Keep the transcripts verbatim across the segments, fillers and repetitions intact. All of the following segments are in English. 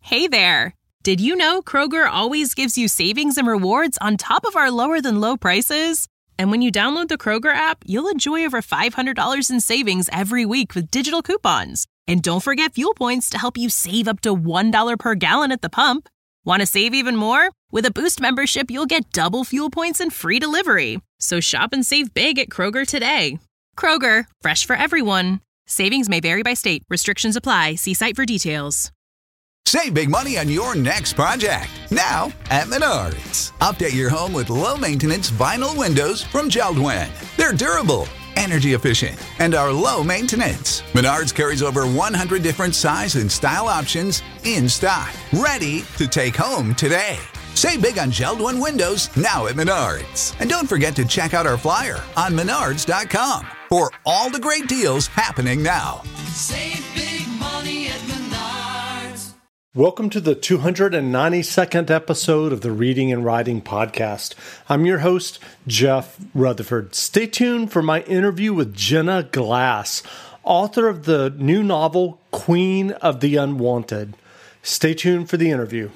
Hey there! Did you know Kroger always gives you savings and rewards on top of our lower-than-low prices? And when you download the Kroger app, you'll enjoy over five hundred dollars in savings every week with digital coupons. And don't forget fuel points to help you save up to one dollar per gallon at the pump. Want to save even more? With a Boost membership, you'll get double fuel points and free delivery. So shop and save big at Kroger today. Kroger, fresh for everyone. Savings may vary by state. Restrictions apply. See site for details. Save big money on your next project, now at Menards. Update your home with low-maintenance vinyl windows from Jeld-Wen. They're durable, energy efficient, and are low maintenance. Menards carries over one hundred different size and style options in stock, ready to take home today. Save big on Jeld-Wen windows now at Menards. And don't forget to check out our flyer on menards dot com for all the great deals happening now. Save big money at Menards. Welcome to the two hundred ninety-second episode of the Reading and Writing Podcast. I'm your host, Jeff Rutherford. Stay tuned for my interview with Jenna Glass, author of the new novel, Queen of the Unwanted. Stay tuned for the interview.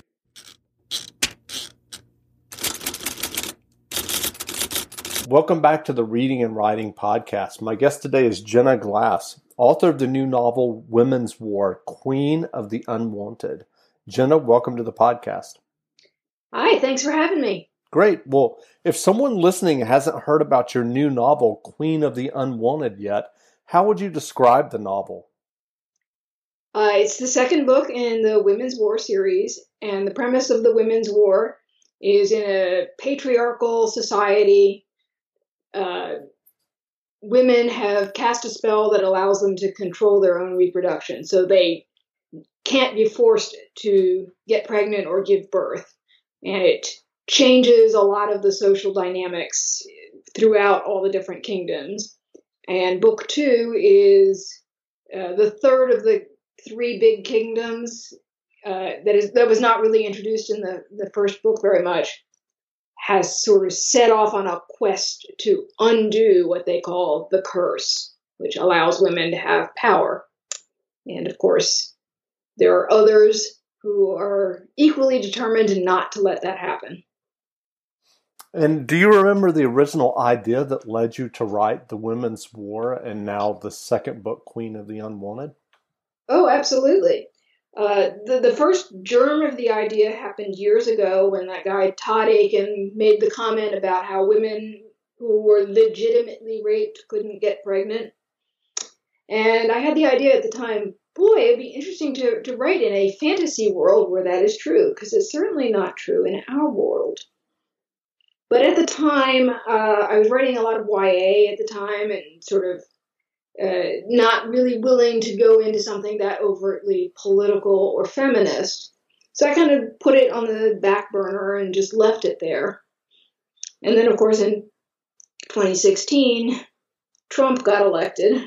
Welcome back to the Reading and Writing Podcast. My guest today is Jenna Glass, author of the new novel, Women's War, Queen of the Unwanted. Jenna, welcome to the podcast. Hi, thanks for having me. Great. Well, if someone listening hasn't heard about your new novel, Queen of the Unwanted, yet, how would you describe the novel? Uh, it's the second book in the Women's War series, and the premise of the Women's War is in a patriarchal society. Uh, women have cast a spell that allows them to control their own reproduction, so they can't be forced to get pregnant or give birth. And it changes a lot of the social dynamics throughout all the different kingdoms. And book two is uh, the third of the three big kingdoms uh, that is that was not really introduced in the, the first book very much, has sort of set off on a quest to undo what they call the curse, which allows women to have power. And of course, there are others who are equally determined not to let that happen. And do you remember the original idea that led you to write The Women's War and now the second book, Queen of the Unwanted? Oh, absolutely. Uh, the, the first germ of the idea happened years ago when that guy Todd Aiken made the comment about how women who were legitimately raped couldn't get pregnant. And I had the idea at the time, boy, it'd be interesting to, to write in a fantasy world where that is true, because it's certainly not true in our world. But at the time, uh, I was writing a lot of Y A at the time and sort of uh, not really willing to go into something that overtly political or feminist. So I kind of put it on the back burner and just left it there. And then, of course, in twenty sixteen, Trump got elected.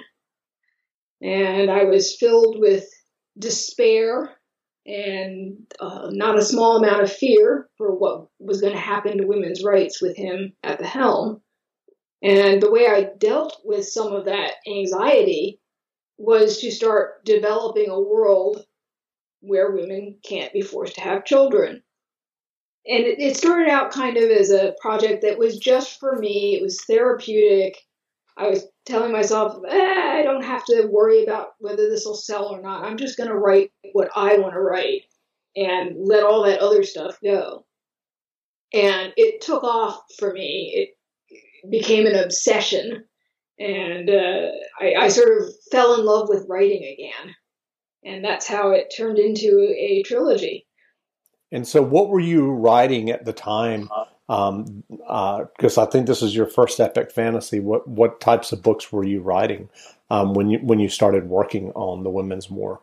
And I was filled with despair and uh, not a small amount of fear for what was going to happen to women's rights with him at the helm. And the way I dealt with some of that anxiety was to start developing a world where women can't be forced to have children. And it, it started out kind of as a project that was just for me. It was therapeutic. I was telling myself, eh, I don't have to worry about whether this will sell or not. I'm just going to write what I want to write and let all that other stuff go. And it took off for me. It became an obsession. And uh, I, I sort of fell in love with writing again. And that's how it turned into a trilogy. And so what were you writing at the time? Um, uh, because I think this is your first epic fantasy. What what types of books were you writing um, when you when you started working on the Women's War?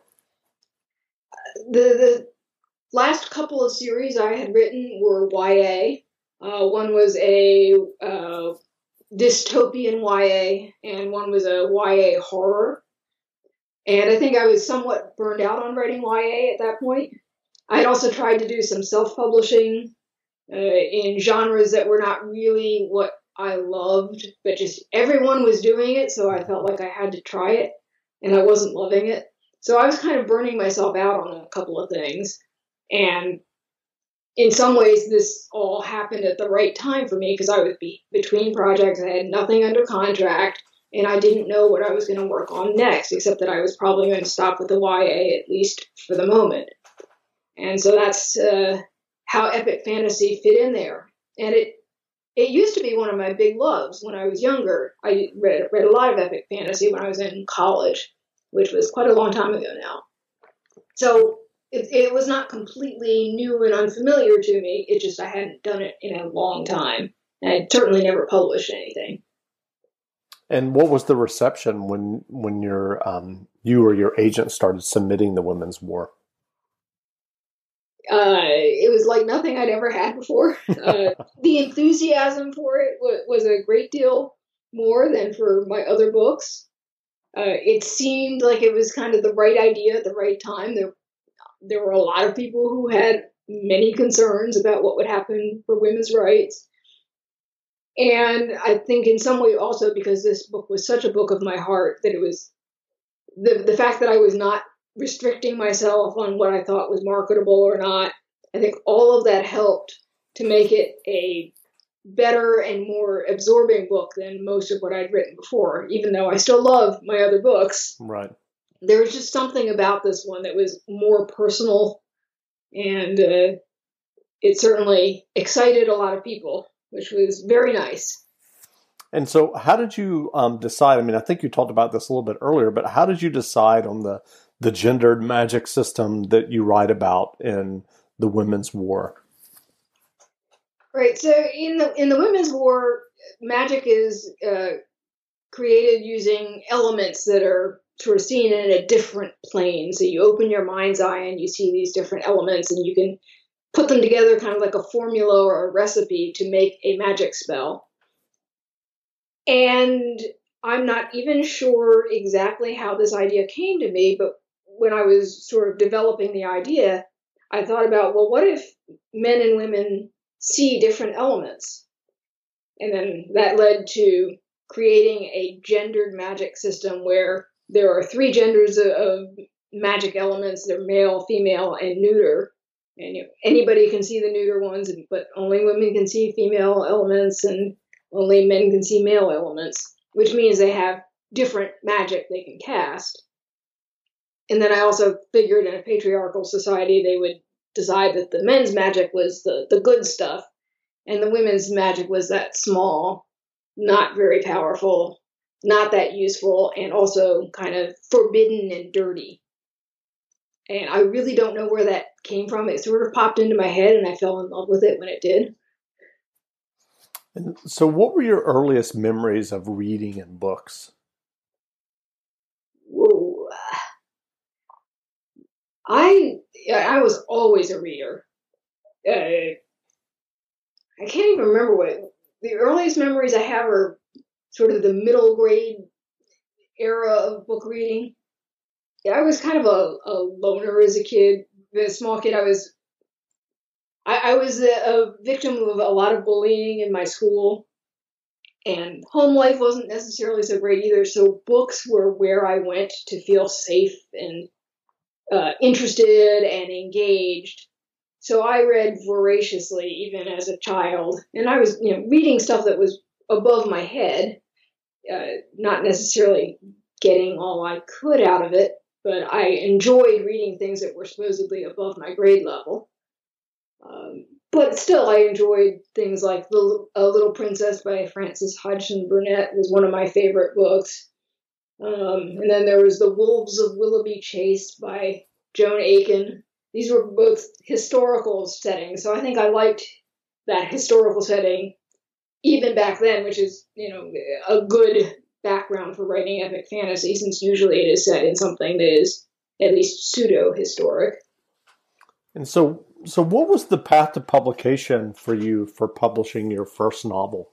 The the last couple of series I had written were Y A. Uh, one was a uh, dystopian Y A, and one was a Y A horror. And I think I was somewhat burned out on writing Y A at that point. I had also tried to do some self-publishing uh, in genres that were not really what I loved, but just everyone was doing it, so I felt like I had to try it, and I wasn't loving it. So I was kind of burning myself out on a couple of things. And in some ways, this all happened at the right time for me because I was be- between projects. I had nothing under contract, and I didn't know what I was going to work on next, except that I was probably going to stop with the Y A, at least for the moment. And so that's uh, how epic fantasy fit in there. And it it used to be one of my big loves when I was younger. I read, read a lot of epic fantasy when I was in college, which was quite a long time ago now. So it, it was not completely new and unfamiliar to me. It just I hadn't done it in a long time. And I'd certainly never published anything. And what was the reception when when your um, you or your agent started submitting the Women's War? Uh, it was like nothing I'd ever had before. Uh, the enthusiasm for it was, was a great deal more than for my other books. Uh, it seemed like it was kind of the right idea at the right time. There, there were a lot of people who had many concerns about what would happen for women's rights. And I think in some way also because this book was such a book of my heart that it was the the fact that I was not restricting myself on what I thought was marketable or not. I think all of that helped to make it a better and more absorbing book than most of what I'd written before, even though I still love my other books. Right. There was just something about this one that was more personal, and uh, it certainly excited a lot of people, which was very nice. And so how did you um, decide? I mean, I think you talked about this a little bit earlier, but how did you decide on the the gendered magic system that you write about in the Women's War? Right. So in the in the Women's War, magic is uh, created using elements that are sort of seen in a different plane. So you open your mind's eye and you see these different elements, and you can put them together kind of like a formula or a recipe to make a magic spell. And I'm not even sure exactly how this idea came to me, but when I was sort of developing the idea, I thought about, well, what if men and women see different elements? And then that led to creating a gendered magic system where there are three genders of, of magic elements. They're male, female, and neuter. And you know, anybody can see the neuter ones, but only women can see female elements, and only men can see male elements, which means they have different magic they can cast. And then I also figured in a patriarchal society, they would decide that the men's magic was the, the good stuff, and the women's magic was that small, not very powerful, not that useful, and also kind of forbidden and dirty. And I really don't know where that came from. It sort of popped into my head, and I fell in love with it when it did. And so what were your earliest memories of reading and books? Whoa. I I was always a reader. Uh, I can't even remember what it, the earliest memories I have are sort of the middle grade era of book reading. Yeah, I was kind of a, a loner as a kid. As a small kid, I was I, I was a, a victim of a lot of bullying in my school, and home life wasn't necessarily so great either. So books were where I went to feel safe and uh, interested and engaged. So I read voraciously even as a child, and I was, you know, reading stuff that was above my head, uh, not necessarily getting all I could out of it, but I enjoyed reading things that were supposedly above my grade level. Um, but still, I enjoyed things like the, A Little Princess by Frances Hodgson Burnett was one of my favorite books. Um, and then there was The Wolves of Willoughby Chase by Joan Aiken. These were both historical settings, so I think I liked that historical setting even back then, which is, you know, a good background for writing epic fantasy, since usually it is set in something that is at least pseudo-historic. And so, so what was the path to publication for you for publishing your first novel?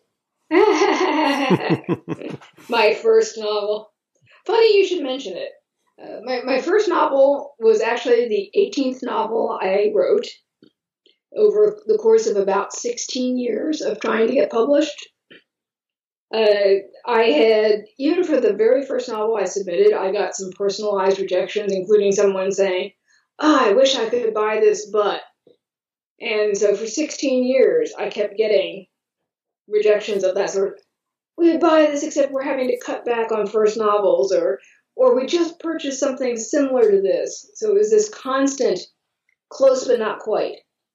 My first novel. Funny you should mention it. Uh, my, my first novel was actually the eighteenth novel I wrote over the course of about sixteen years of trying to get published. Uh, I had, even for the very first novel I submitted, I got some personalized rejections, including someone saying, oh, I wish I could buy this, but. And so for sixteen years, I kept getting rejections of that sort. We would buy this, except we're having to cut back on first novels, or or we just purchased something similar to this. So it was this constant, close but not quite.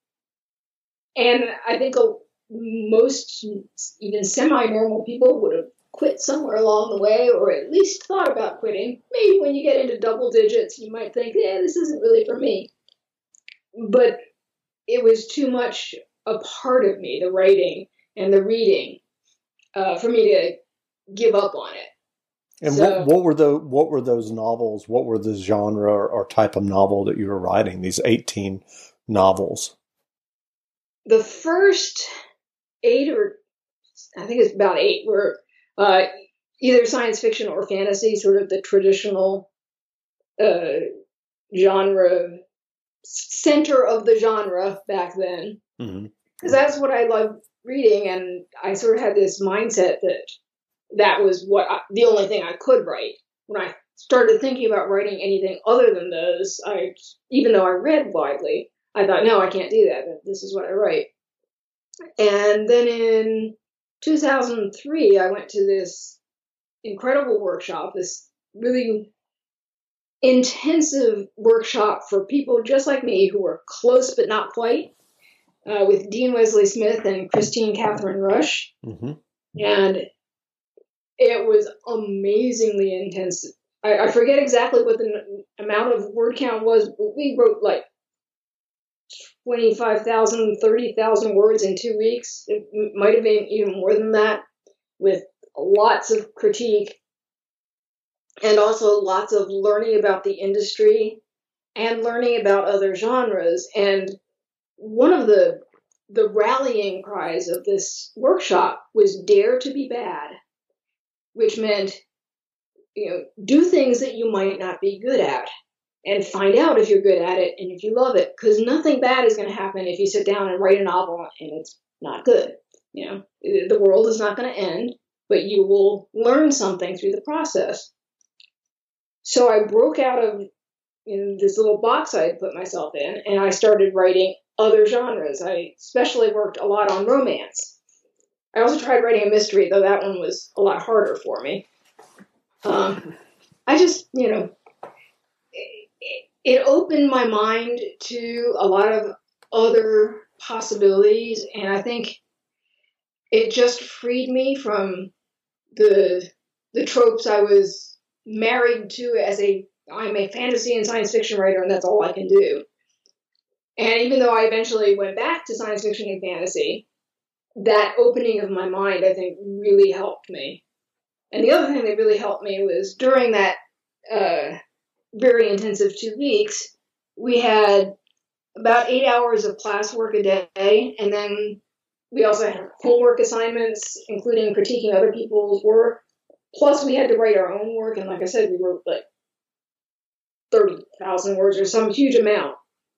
And I think a, most, even semi-normal people would have quit somewhere along the way, or at least thought about quitting. Maybe when you get into double digits, you might think, yeah, this isn't really for me. But it was too much a part of me, the writing and the reading, uh, for me to give up on it. And so, what, what were the what were those novels? What were the genre or, or type of novel that you were writing? These eighteen novels. The first eight, or I think it's about eight, were uh, either science fiction or fantasy, sort of the traditional uh, genre, center of the genre back then. Because mm-hmm. that's what I loved reading, and I sort of had this mindset that that was what I, the only thing I could write. When I started thinking about writing anything other than those, I, even though I read widely, I thought, no, I can't do that. This is what I write. And then in two thousand three, I went to this incredible workshop, this really intensive workshop for people just like me who were close but not quite, uh, with Dean Wesley Smith and Christine Catherine Rush. Mm-hmm. And it was amazingly intense. I, I forget exactly what the n- amount of word count was, but we wrote like twenty-five thousand, thirty thousand words in two weeks. It might have been even more than that, with lots of critique and also lots of learning about the industry and learning about other genres. And one of the the rallying cries of this workshop was dare to be bad, which meant, you know, do things that you might not be good at and find out if you're good at it and if you love it, because nothing bad is going to happen if you sit down and write a novel and it's not good. You know, the world is not going to end, but you will learn something through the process. So I broke out of in this little box I had put myself in, and I started writing other genres. I especially worked a lot on romance. I also tried writing a mystery, though that one was a lot harder for me. Um, I just, you know, it, it opened my mind to a lot of other possibilities, and I think it just freed me from the the tropes I was married to as a, I'm a fantasy and science fiction writer, and that's all I can do. And even though I eventually went back to science fiction and fantasy, that opening of my mind, I think, really helped me. And the other thing that really helped me was during that uh, very intensive two weeks, we had about eight hours of classwork a day, and then we also had homework assignments, including critiquing other people's work. Plus, we had to write our own work, and like I said, we wrote like thirty thousand words or some huge amount.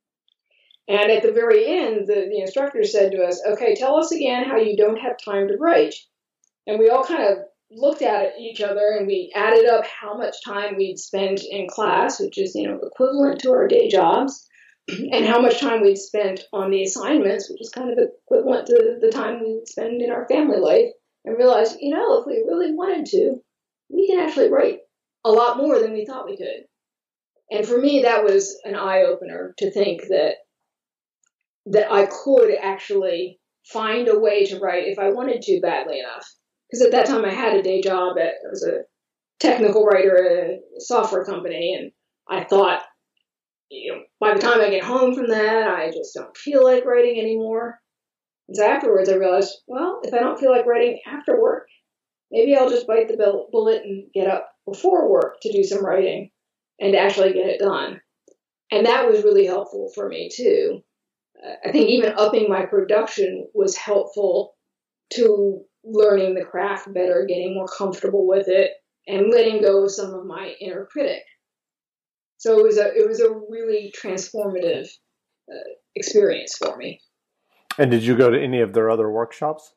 And at the very end, the, the instructor said to us, okay, tell us again how you don't have time to write. And we all kind of looked at each other, and we added up how much time we'd spent in class, which is, you know, equivalent to our day jobs, and how much time we'd spent on the assignments, which is kind of equivalent to the time we'd spend in our family life, and realized, you know, if we really wanted to, we can actually write a lot more than we thought we could. And for me, that was an eye-opener to think that that I could actually find a way to write if I wanted to badly enough. Because at that time, I had a day job at, I was a technical writer at a software company, and I thought, you know, by the time I get home from that, I just don't feel like writing anymore. And so afterwards, I realized, well, if I don't feel like writing after work, maybe I'll just bite the bullet and get up before work to do some writing and actually get it done. And that was really helpful for me, too. Uh, I think even upping my production was helpful to learning the craft better, getting more comfortable with it, and letting go of some of my inner critic. So it was a it was a really transformative uh, experience for me. And did you go to any of their other workshops?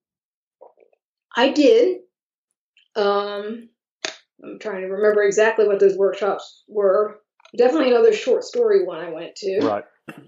I did. Um, I'm trying to remember exactly what those workshops were. definitely another short story one I went to. Right.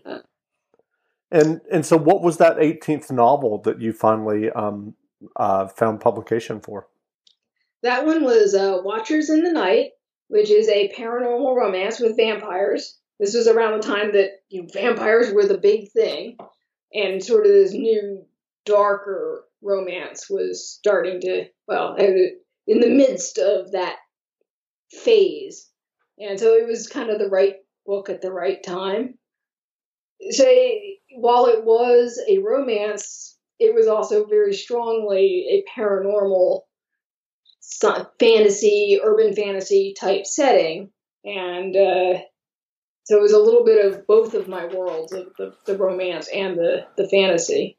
And and so what was that eighteenth novel that you finally um, uh, found publication for? That one was uh, Watchers in the Night, which is a paranormal romance with vampires. This was around the time that you know, vampires were the big thing, and sort of this new, darker romance was starting to, well, in the midst of that phase. And so it was kind of the right book at the right time. So while it was a romance, it was also very strongly a paranormal fantasy, urban fantasy type setting. And uh, so it was a little bit of both of my worlds, of the, the romance and the, the fantasy.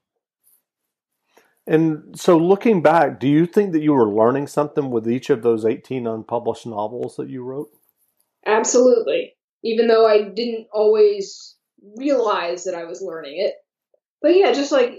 And so looking back, do you think that you were learning something with each of those eighteen unpublished novels that you wrote? Absolutely. Even though I didn't always realize that I was learning it. But yeah, just like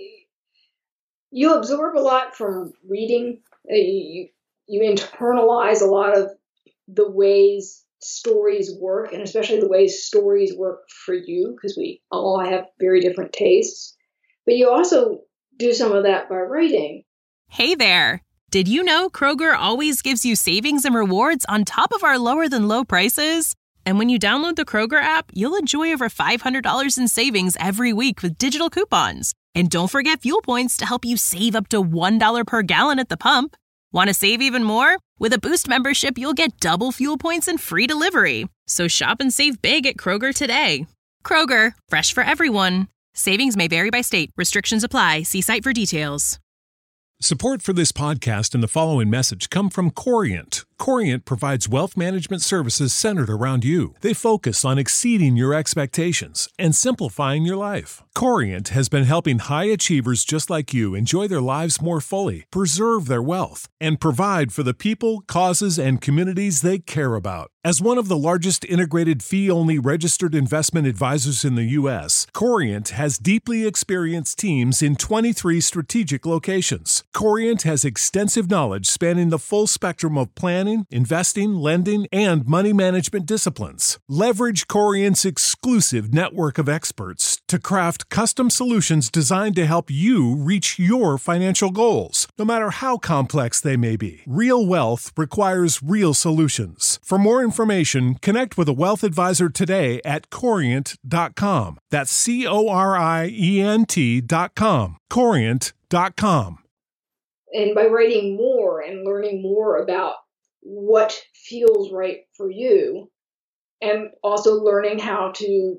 you absorb a lot from reading, you, you internalize a lot of the ways stories work, and especially the ways stories work for you, because we all have very different tastes. But you also do some of that by writing. Hey there! Did you know Kroger always gives you savings and rewards on top of our lower than low prices? And when you download the Kroger app, you'll enjoy over five hundred dollars in savings every week with digital coupons. And don't forget fuel points to help you save up to one dollar per gallon at the pump. Want to save even more? With a Boost membership, you'll get double fuel points and free delivery. So shop and save big at Kroger today. Kroger, fresh for everyone. Savings may vary by state. Restrictions apply. See site for details. Support for this podcast and the following message come from Corient. Corient provides wealth management services centered around you. They focus on exceeding your expectations and simplifying your life. Corient has been helping high achievers just like you enjoy their lives more fully, preserve their wealth, and provide for the people, causes, and communities they care about. As one of the largest integrated fee-only registered investment advisors in the U S, Corient has deeply experienced teams in twenty-three strategic locations. Corient has extensive knowledge spanning the full spectrum of planning, investing, lending, and money management disciplines. Leverage Corient's exclusive network of experts to craft custom solutions designed to help you reach your financial goals, no matter how complex they may be. Real wealth requires real solutions. For more information, connect with a wealth advisor today at corient dot com. That's C O R I E N T dot com. corient dot com. And by writing more and learning more about what feels right for you, and also learning how to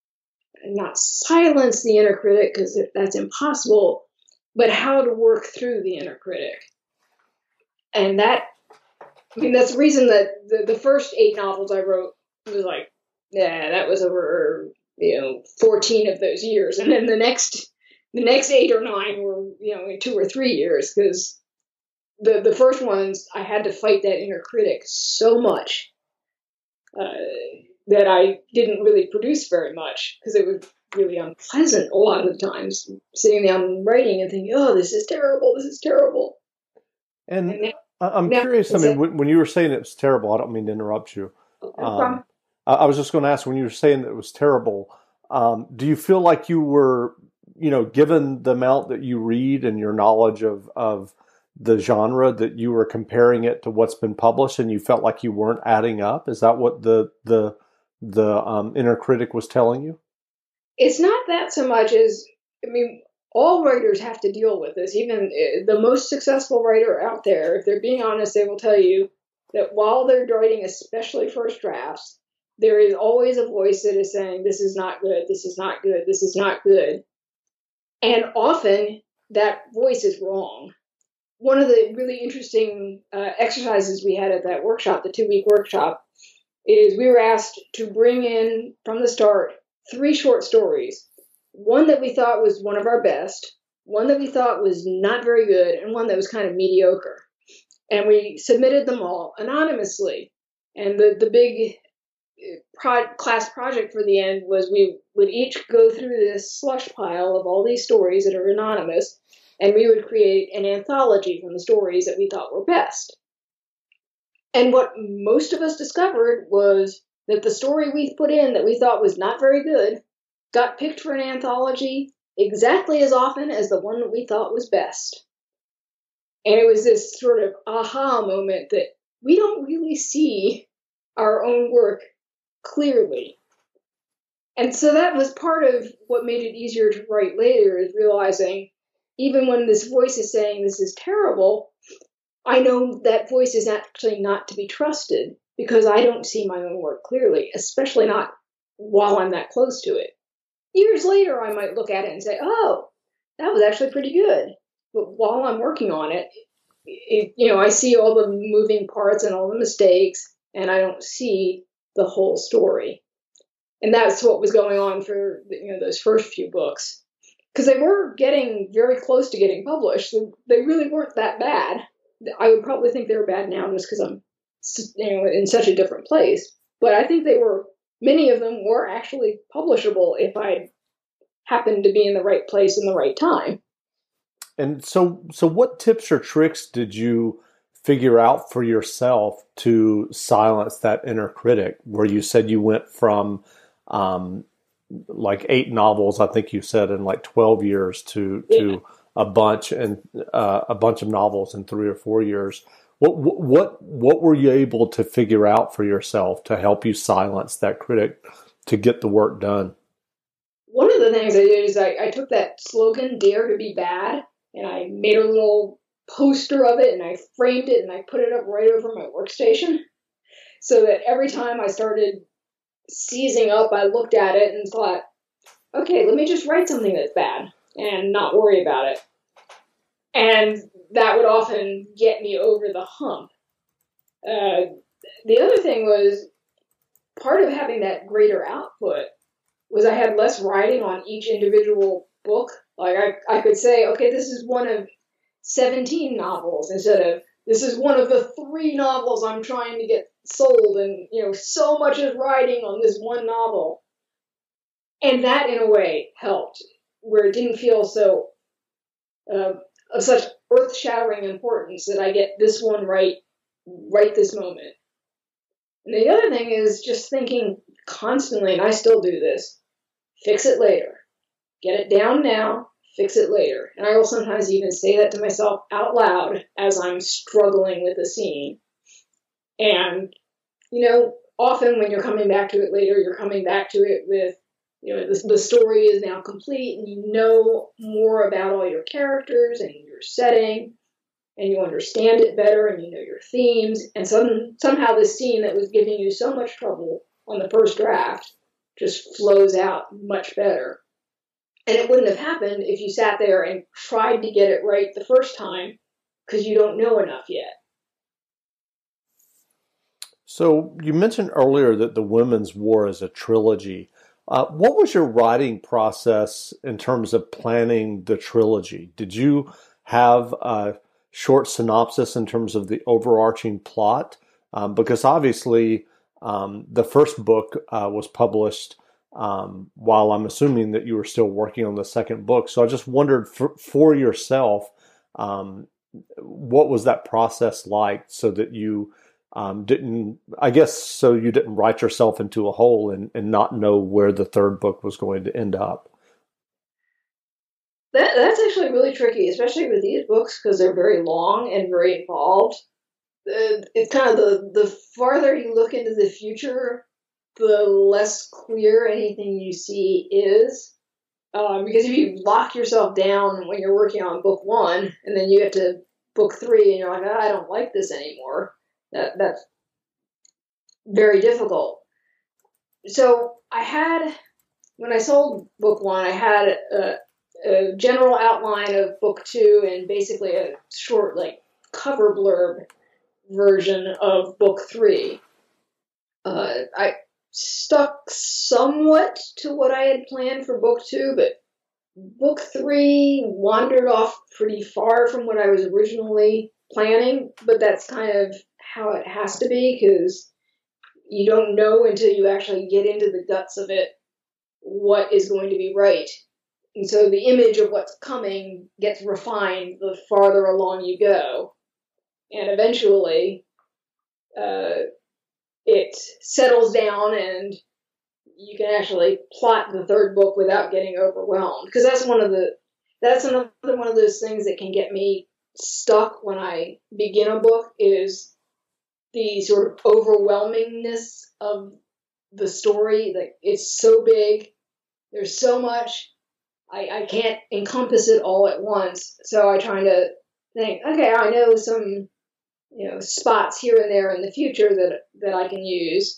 not silence the inner critic, because that's impossible, but how to work through the inner critic. And that, I mean, that's the reason that the, the first eight novels I wrote was like, yeah, that was over, you know, fourteen of those years. And then the next, the next eight or nine were, you know, in two or three years, because the, the first ones, I had to fight that inner critic so much uh, that I didn't really produce very much, because it was really unpleasant a lot of the times, sitting down writing and thinking, oh, this is terrible, this is terrible. And, and now, I'm now, curious, I mean, when, when you were saying it was terrible, I don't mean to interrupt you. Um, I, I was just going to ask, when you were saying that it was terrible, um, do you feel like you were, you know, given the amount that you read and your knowledge of, of the genre, that you were comparing it to what's been published and you felt like you weren't adding up? Is that what the the the um, inner critic was telling you? It's not that so much as, I mean, all writers have to deal with this. Even the most successful writer out there, if they're being honest, they will tell you that while they're writing, especially first drafts, there is always a voice that is saying, this is not good, this is not good, this is not good. And often that voice is wrong. One of the really interesting uh, exercises we had at that workshop, the two-week workshop, is we were asked to bring in, from the start, three short stories. One that we thought was one of our best, one that we thought was not very good, and one that was kind of mediocre. And we submitted them all anonymously. And the, the big pro- class project for the end was we would each go through this slush pile of all these stories that are anonymous, and we would create an anthology from the stories that we thought were best. And what most of us discovered was that the story we put in that we thought was not very good got picked for an anthology exactly as often as the one that we thought was best. And it was this sort of aha moment that we don't really see our own work clearly. And so that was part of what made it easier to write later, is realizing even when this voice is saying this is terrible, I know that voice is actually not to be trusted because I don't see my own work clearly, especially not while I'm that close to it. Years later, I might look at it and say, oh, that was actually pretty good. But while I'm working on it, it, you know, I see all the moving parts and all the mistakes, and I don't see the whole story. And that's what was going on for, you know, those first few books. Because they were getting very close to getting published. They really weren't that bad. I would probably think they were bad now just because I'm, you know, in such a different place. But I think they were, many of them were actually publishable if I happened to be in the right place in the right time. And so, so what tips or tricks did you figure out for yourself to silence that inner critic, where you said you went from um, like eight novels, I think you said, in like twelve years to Yeah. to a bunch and uh, a bunch of novels in three or four years. What what what were you able to figure out for yourself to help you silence that critic to get the work done? One of the things I did is I, I took that slogan, Dare to be Bad, and I made a little poster of it, and I framed it, and I put it up right over my workstation, so that every time I started seizing up, I looked at it and thought, okay, let me just write something that's bad and not worry about it. And that would often get me over the hump. Uh, the other thing was, part of having that greater output was I had less writing on each individual book. Like I, I could say, okay, this is one of seventeen novels instead of this is one of the three novels I'm trying to get sold, and you know, so much is riding on this one novel. And that, in a way, helped, where it didn't feel so uh, of such earth-shattering importance that I get this one right, right this moment. And the other thing is just thinking constantly, and I still do this, fix it later. Get it down now, fix it later. And I will sometimes even say that to myself out loud as I'm struggling with a scene. And, you know, often when you're coming back to it later, you're coming back to it with, you know, the, the story is now complete, and you know more about all your characters and your setting, and you understand it better, and you know your themes, and some, somehow this scene that was giving you so much trouble on the first draft just flows out much better. And it wouldn't have happened if you sat there and tried to get it right the first time, because you don't know enough yet. So you mentioned earlier that The Women's War is a trilogy. Uh, what was your writing process in terms of planning the trilogy? Did you have a short synopsis in terms of the overarching plot? Um, because obviously um, the first book uh, was published um, while I'm assuming that you were still working on the second book. So I just wondered for, for yourself, um, what was that process like so that you Um, didn't, I guess, so you didn't write yourself into a hole and, and not know where the third book was going to end up? That That's actually really tricky, especially with these books, because they're very long and very involved. Uh, it's kind of the, the farther you look into the future, the less clear anything you see is. Um, because if you lock yourself down when you're working on book one, and then you get to book three, and you're like, oh, I don't like this anymore, That, that's very difficult. So I had, when I sold book one, I had a, a general outline of book two and basically a short, like, cover blurb version of book three. Uh, I stuck somewhat to what I had planned for book two, but book three wandered off pretty far from what I was originally planning, but that's kind of how it has to be, because you don't know until you actually get into the guts of it what is going to be right. And so the image of what's coming gets refined the farther along you go. And eventually, uh, it settles down and you can actually plot the third book without getting overwhelmed. Because that's one of the that's another one of those things that can get me stuck when I begin a book, is the sort of overwhelmingness of the story. Like, it's so big, there's so much, I, I can't encompass it all at once. So I try to think, okay, I know some, you know, spots here and there in the future that that I can use,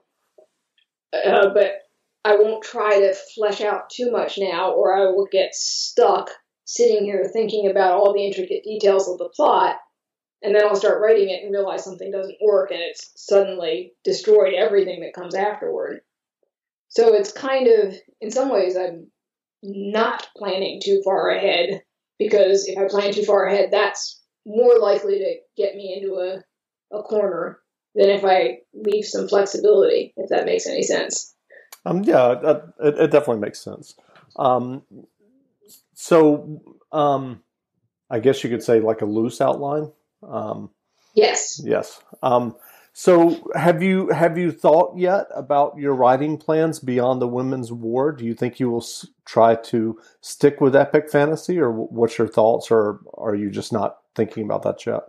uh, but I won't try to flesh out too much now, or I will get stuck sitting here thinking about all the intricate details of the plot, and then I'll start writing it and realize something doesn't work, and it's suddenly destroyed everything that comes afterward. So it's kind of, in some ways, I'm not planning too far ahead, because if I plan too far ahead, that's more likely to get me into a, a corner than if I leave some flexibility, if that makes any sense. Um, yeah, it, it definitely makes sense. Um, so um, I guess you could say like a loose outline. Um, yes. Yes. Um, so have you have you thought yet about your writing plans beyond the Women's War? Do you think you will s- try to stick with epic fantasy, or what's your thoughts, or are you just not thinking about that yet?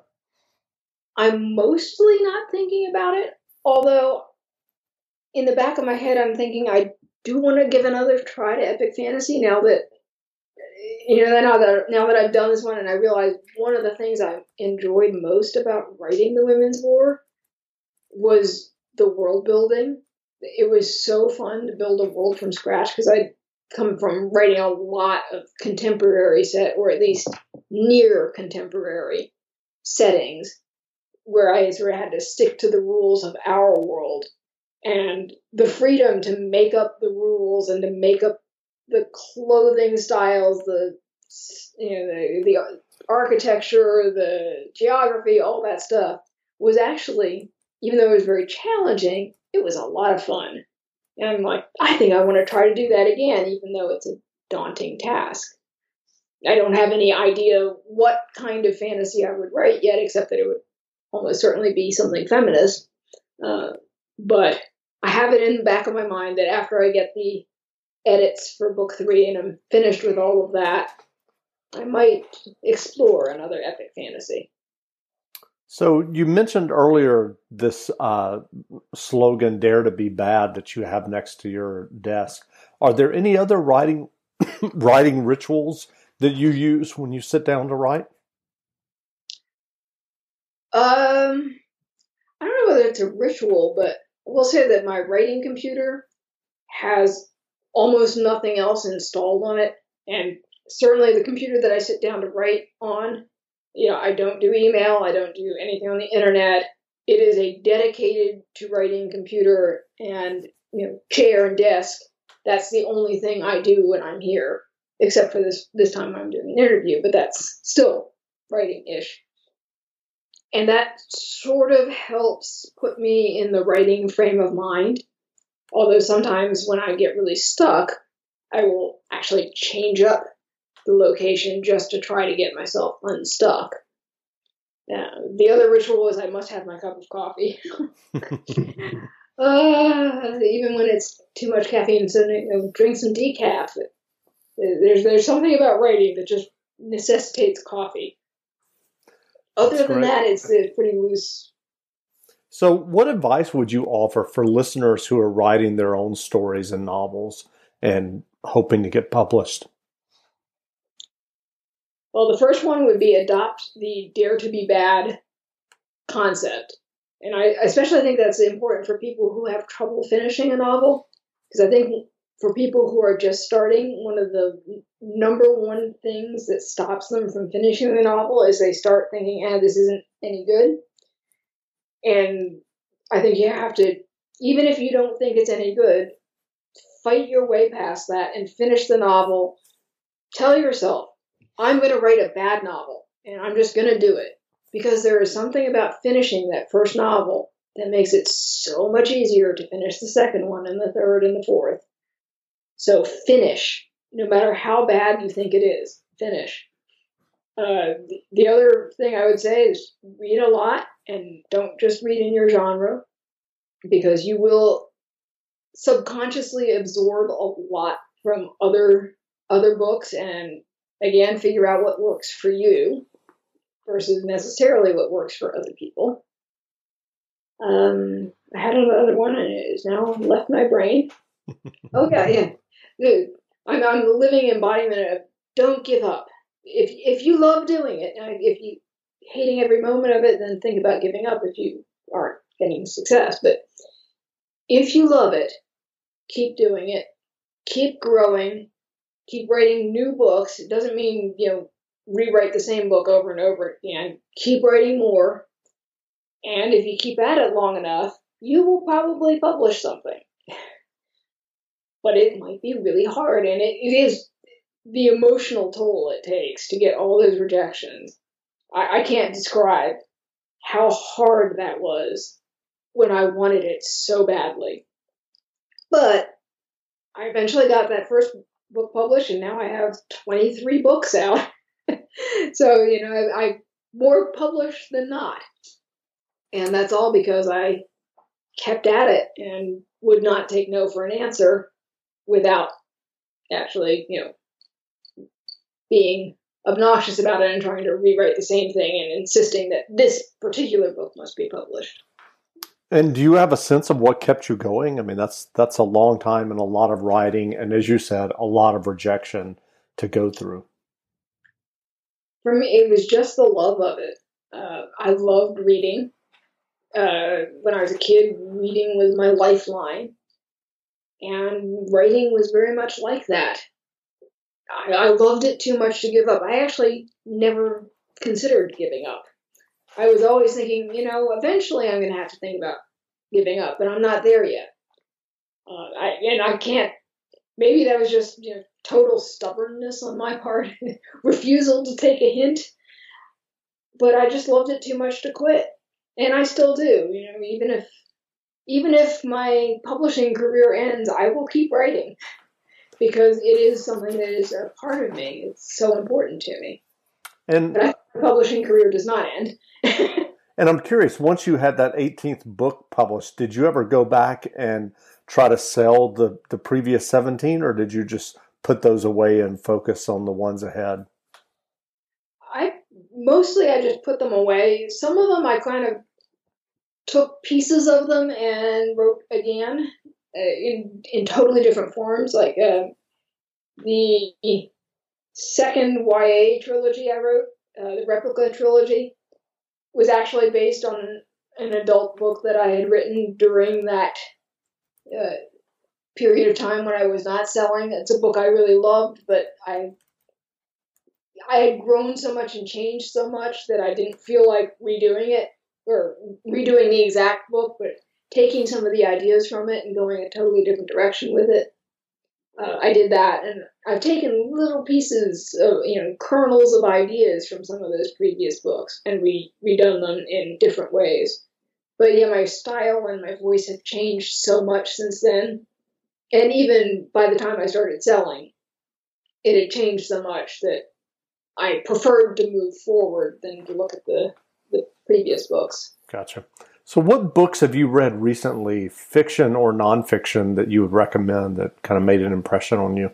I'm mostly not thinking about it, although in the back of my head I'm thinking I do want to give another try to epic fantasy now that, you know, now that now that I've done this one, and I realize one of the things I enjoyed most about writing the Women's War was the world building. It was so fun to build a world from scratch, because I'd come from writing a lot of contemporary set, or at least near contemporary settings, where I sort of had to stick to the rules of our world. And the freedom to make up the rules and to make up the clothing styles, the you know the, the architecture, the geography, all that stuff was actually, even though it was very challenging, it was a lot of fun. And I'm like, I think I want to try to do that again, even though it's a daunting task. I don't have any idea what kind of fantasy I would write yet, except that it would almost certainly be something feminist. Uh, but I have it in the back of my mind that after I get the edits for book three and I'm finished with all of that, I might explore another epic fantasy. So you mentioned earlier this uh, slogan, "Dare to be bad," that you have next to your desk. Are there any other writing writing rituals that you use when you sit down to write? Um, I don't know whether it's a ritual, but I will say that my writing computer has almost nothing else installed on it. And certainly the computer that I sit down to write on, you know, I don't do email, I don't do anything on the internet. It is a dedicated to writing computer and, you know, chair and desk. That's the only thing I do when I'm here, except for this this time I'm doing an interview, but that's still writing-ish. And that sort of helps put me in the writing frame of mind. Although sometimes when I get really stuck, I will actually change up the location just to try to get myself unstuck. Uh, the other ritual is I must have my cup of coffee. uh, even when it's too much caffeine, so you know, drink some decaf. There's, there's something about writing that just necessitates coffee. Other That's than great. that, it's, it's pretty loose. So what advice would you offer for listeners who are writing their own stories and novels and hoping to get published? Well, the first one would be adopt the dare to be bad concept. And I especially think that's important for people who have trouble finishing a novel, because I think for people who are just starting, one of the number one things that stops them from finishing the novel is they start thinking, ah, this isn't any good. And I think you have to, even if you don't think it's any good, fight your way past that and finish the novel. Tell yourself, I'm going to write a bad novel, and I'm just going to do it. Because there is something about finishing that first novel that makes it so much easier to finish the second one and the third and the fourth. So finish, no matter how bad you think it is, finish. Uh, the, the other thing I would say is read a lot, and don't just read in your genre. because you will subconsciously absorb a lot from other other books, and again figure out what works for you versus necessarily what works for other people. Um, I had another one and it has now left my brain. Okay, yeah. I'm, I'm the living embodiment of don't give up. If if you love doing it, if you hating every moment of it, then think about giving up if you aren't getting success. But if you love it, keep doing it, keep growing, keep writing new books. It doesn't mean, you know, rewrite the same book over and over again. Keep writing more. And if you keep at it long enough, you will probably publish something. But it might be really hard, and it, it is the emotional toll it takes to get all those rejections. I, I can't describe how hard that was when I wanted it so badly. But I eventually got that first book published, and now I have twenty-three books out. So, you know, I, I more published than not. And that's all because I kept at it and would not take no for an answer without actually, you know, being obnoxious about it and trying to rewrite the same thing and insisting that this particular book must be published. And do you have a sense of what kept you going? I mean, that's that's a long time and a lot of writing, and as you said, a lot of rejection to go through. For me, it was just the love of it. Uh, I loved reading. Uh, when I was a kid, reading was my lifeline. And writing was very much like that. I, I loved it too much to give up. I actually never considered giving up. I was always thinking, you know, eventually I'm going to have to think about giving up, but I'm not there yet. Uh, I, and I can't, maybe that was just, you know, total stubbornness on my part, refusal to take a hint, but I just loved it too much to quit. And I still do, you know, even if, even if my publishing career ends, I will keep writing because it is something that is a part of me. It's so important to me. And but I, my publishing career does not end. And I'm curious, once you had that eighteenth book published, did you ever go back and try to sell the, the previous seventeen, or did you just put those away and focus on the ones ahead? I mostly I just put them away. Some of them I kind of took pieces of them and wrote again uh, in in totally different forms. Like uh, the second Y A trilogy I wrote, uh, the Replica trilogy, was actually based on an adult book that I had written during that uh, period of time when I was not selling. It's a book I really loved, but I I had grown so much and changed so much that I didn't feel like redoing it, or redoing the exact book, but taking some of the ideas from it and going a totally different direction with it. Uh, I did that, and I've taken little pieces of, you know, kernels of ideas from some of those previous books and re- redone them in different ways. But yeah, my style and my voice have changed so much since then. And even by the time I started selling, it had changed so much that I preferred to move forward than to look at the, the previous books. Gotcha. So what books have you read recently, fiction or nonfiction, that you would recommend that kind of made an impression on you?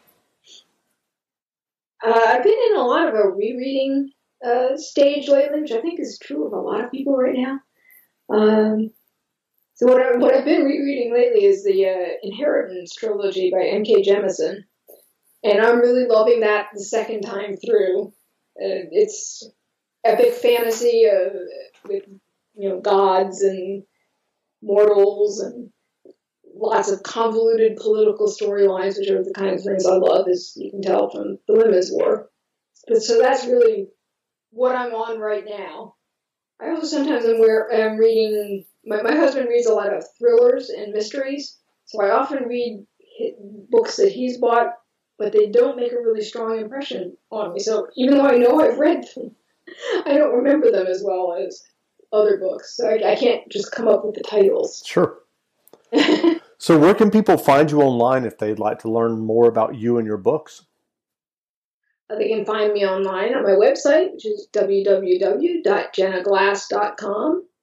Uh, I've been in a lot of a rereading uh, stage lately, which I think is true of a lot of people right now. Um, so what, I, what I've been rereading lately is the uh, Inheritance trilogy by N K Jemisin. And I'm really loving that the second time through. Uh, it's epic fantasy uh, with, you know, gods and mortals and lots of convoluted political storylines, which are the kind of things I love, as you can tell from the Women's War. But so that's really what I'm on right now. I also sometimes am where I'm reading, my, my husband reads a lot of thrillers and mysteries, so I often read books that he's bought, but they don't make a really strong impression on me. So even though I know I've read them, I don't remember them as well as other books. So I, I can't just come up with the titles. Sure. So where can people find you online if they'd like to learn more about you and your books? They can find me online on my website, which is w w w dot jenna glass dot com.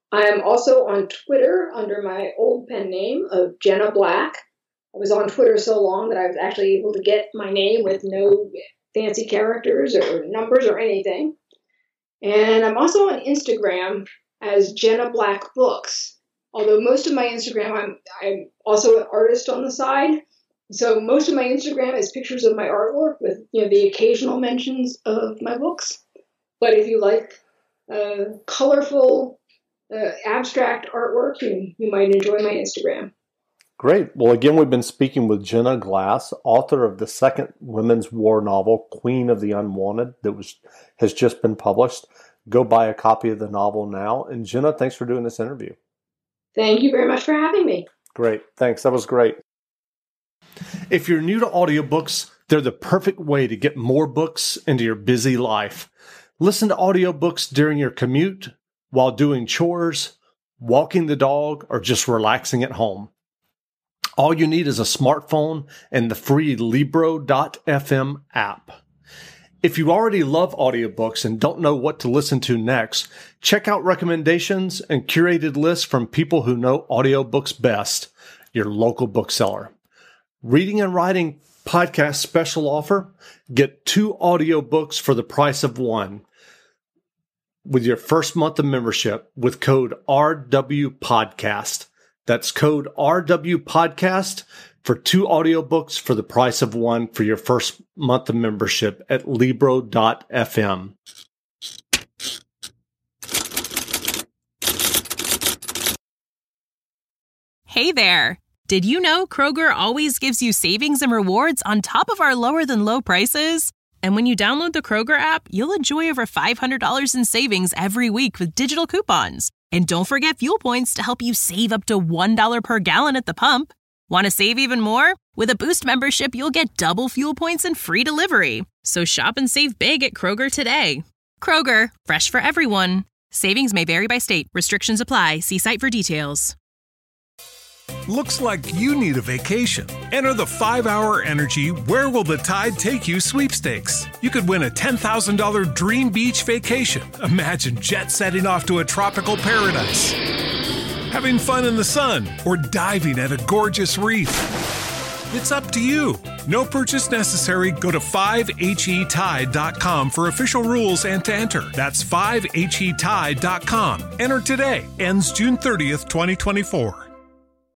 I'm also on Twitter under my old pen name of Jenna Black. I was on Twitter so long that I was actually able to get my name with no fancy characters or numbers or anything. And I'm also on Instagram as Jenna Black Books. Although most of my Instagram, I'm I'm also an artist on the side. So most of my Instagram is pictures of my artwork with, you know, the occasional mentions of my books. But if you like uh, colorful, uh, abstract artwork, you, you might enjoy my Instagram. Great. Well, again, we've been speaking with Jenna Glass, author of the second women's war novel, Queen of the Unwanted, that was has just been published. Go buy a copy of the novel now. And Jenna, thanks for doing this interview. Thank you very much for having me. Great. Thanks. That was great. If you're new to audiobooks, they're the perfect way to get more books into your busy life. Listen to audiobooks during your commute, while doing chores, walking the dog, or just relaxing at home. All you need is a smartphone and the free Libro dot f m app. If you already love audiobooks and don't know what to listen to next, check out recommendations and curated lists from people who know audiobooks best, your local bookseller. Reading and Writing Podcast special offer, get two audiobooks for the price of one with your first month of membership with code R W Podcast. That's code R W Podcast for two audiobooks for the price of one for your first month of membership at Libro dot f m. Hey there! Did you know Kroger always gives you savings and rewards on top of our lower than low prices? And when you download the Kroger app, you'll enjoy over five hundred dollars in savings every week with digital coupons. And don't forget fuel points to help you save up to one dollar per gallon at the pump. Want to save even more? With a Boost membership, you'll get double fuel points and free delivery. So shop and save big at Kroger today. Kroger, fresh for everyone. Savings may vary by state. Restrictions apply. See site for details. Looks like you need a vacation. Enter the five hour Energy Where Will the Tide Take You sweepstakes. You could win a ten thousand dollars dream beach vacation. Imagine jet setting off to a tropical paradise, having fun in the sun, or diving at a gorgeous reef. It's up to you. No purchase necessary. Go to five h e tide dot com for official rules and to enter. That's five h e tide dot com. Enter today. Ends June thirtieth, twenty twenty-four.